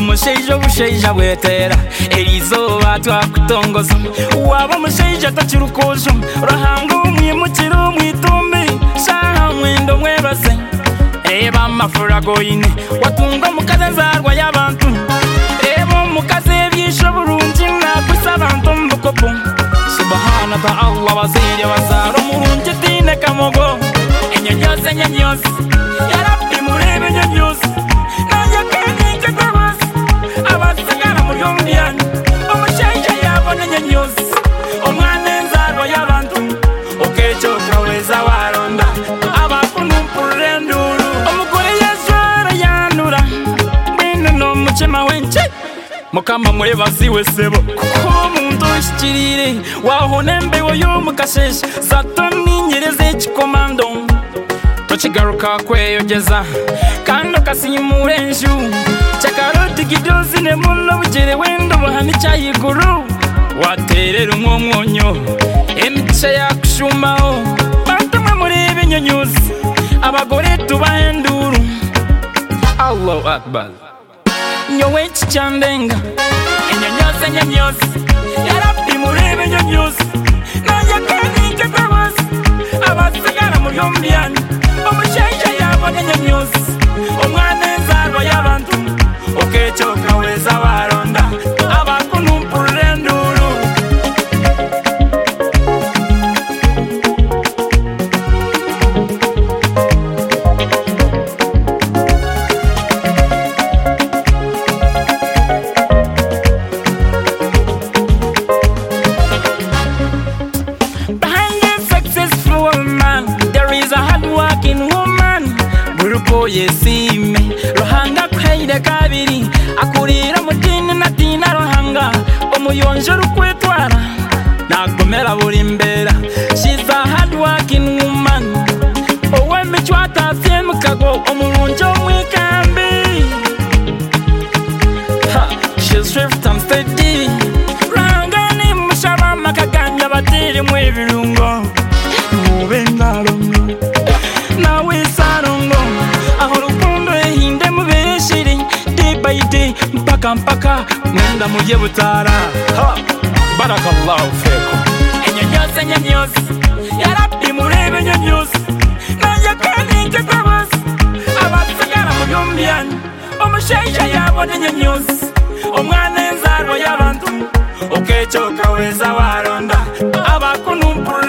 umusheija busheija bwetera erizoba twakutongoza waba umusheija atakirukojo rahanga umwimukiro mwitumbi shaha mwendo mwebase reba amafura goyine watunga mukaze zarwa y'abantu reba mukaze byisho burungi nakwisa abantu mbukopo subhana ta'ala waziri wazaro murungi tine kamogo enyonyose ya Rabbi murebe enyonyose nanya keninke tabas abasagara muryombyan omushaija yabona enyonyose omwana enzarwa y'abantu okechoka weza waronda abakunumpurenduru omugore yazwara yanura bwino n'omutima wenche mukama mwebaziwe sebo kuko omuntu oshikirire wahona embeho y'omukasheshe satani nyereza ekikomando tokigaruka kweyogeza kandi okasimura enju kyakaroti kidozi ne muno bugere wendo buhani kyayiguru waterera umwonyo emica yakushumaho bantumwe murebe enyonyuzi abagore tubahenduru Allahu Akbar nyowe kicyandenga enyonyose ya Rabbi murebe enyonyose nanya keninke tabas abasigara muryombyan omushaija yabona enyonyose omwana enzarwa y'abantu okechoka weza waronda abakunumpurenduru yesime rohanga kwaire kabiri akurira mudini na dina rohanga omuyonjo rukwetwara nagomera burimbera she's a hard working woman owe michwata semkago omurunjo mwikambi she's swift and steady rohanga ni mushaba makaganya batiri mwebirungo ubengalo nawe sarongo mpaka mwenda muje butara barakallahu feko enyonyose ya Rabbi murebe enyonyose nanya keninke tabas abasagara muryombyan omushaija yabona enyonyose omwana enzarwa y'abantu okechoka weza waronda abakunumpura